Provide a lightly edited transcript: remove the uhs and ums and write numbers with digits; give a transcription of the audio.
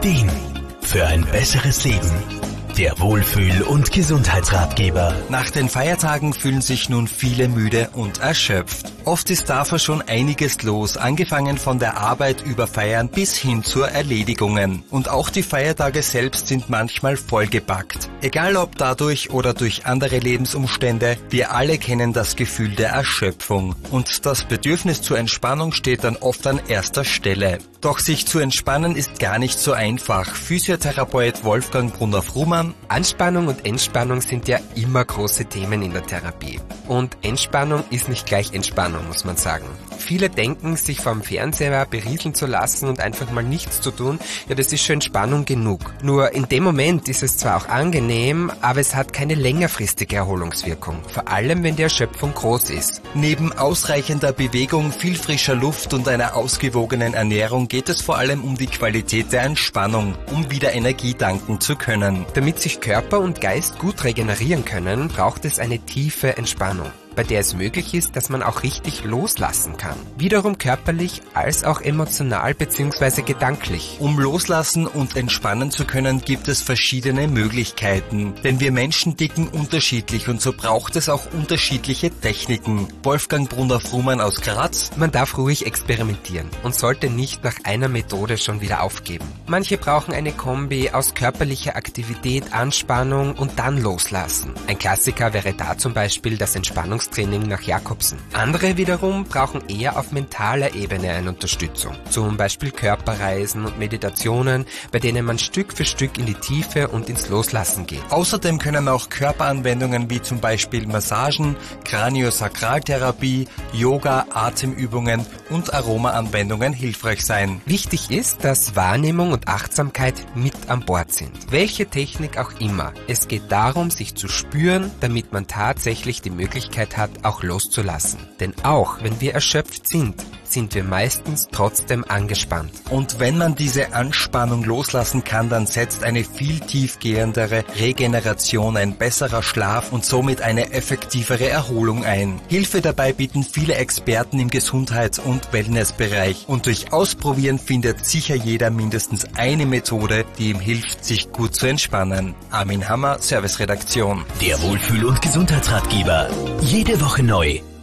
Ideen für ein besseres Leben. Der Wohlfühl- und Gesundheitsratgeber. Nach den Feiertagen fühlen sich nun viele müde und erschöpft. Oft ist dafür schon einiges los, angefangen von der Arbeit über Feiern bis hin zur Erledigungen. Und auch die Feiertage selbst sind manchmal vollgepackt. Egal ob dadurch oder durch andere Lebensumstände, wir alle kennen das Gefühl der Erschöpfung. Und das Bedürfnis zur Entspannung steht dann oft an erster Stelle. Doch sich zu entspannen ist gar nicht so einfach. Physiotherapeut Wolfgang Brunner-Frumann: Anspannung und Entspannung sind ja immer große Themen in der Therapie. Und Entspannung ist nicht gleich Entspannung, muss man sagen. Viele denken, sich vom Fernseher berieseln zu lassen und einfach mal nichts zu tun, ja, das ist schon Entspannung genug. Nur in dem Moment ist es zwar auch angenehm, aber es hat keine längerfristige Erholungswirkung. Vor allem, wenn die Erschöpfung groß ist. Neben ausreichender Bewegung, viel frischer Luft und einer ausgewogenen Ernährung geht es vor allem um die Qualität der Entspannung, um wieder Energie tanken zu können. Damit sich Körper und Geist gut regenerieren können, braucht es eine tiefe Entspannung, bei der es möglich ist, dass man auch richtig loslassen kann. Wiederum körperlich als auch emotional bzw. gedanklich. Um loslassen und entspannen zu können, gibt es verschiedene Möglichkeiten. Denn wir Menschen ticken unterschiedlich und so braucht es auch unterschiedliche Techniken. Wolfgang Brunner-Frumann aus Graz: Man darf ruhig experimentieren und sollte nicht nach einer Methode schon wieder aufgeben. Manche brauchen eine Kombi aus körperlicher Aktivität, Anspannung und dann loslassen. Ein Klassiker wäre da zum Beispiel das Entspannungstraining nach Jakobsen. Andere wiederum brauchen eher auf mentaler Ebene eine Unterstützung. Zum Beispiel Körperreisen und Meditationen, bei denen man Stück für Stück in die Tiefe und ins Loslassen geht. Außerdem können auch Körperanwendungen wie zum Beispiel Massagen, Kraniosakraltherapie, Yoga, Atemübungen und Aromaanwendungen hilfreich sein. Wichtig ist, dass Wahrnehmung und Achtsamkeit mit an Bord sind. Welche Technik auch immer. Es geht darum, sich zu spüren, damit man tatsächlich die Möglichkeit hat, auch loszulassen. Denn auch wenn wir erschöpft sind wir meistens trotzdem angespannt. Und wenn man diese Anspannung loslassen kann, dann setzt eine viel tiefgehendere Regeneration, ein besserer Schlaf und somit eine effektivere Erholung ein. Hilfe dabei bieten viele Experten im Gesundheits- und Wellnessbereich. Und durch Ausprobieren findet sicher jeder mindestens eine Methode, die ihm hilft, sich gut zu entspannen. Armin Hammer, Serviceredaktion. Der Wohlfühl- und Gesundheitsratgeber. Jede Woche neu.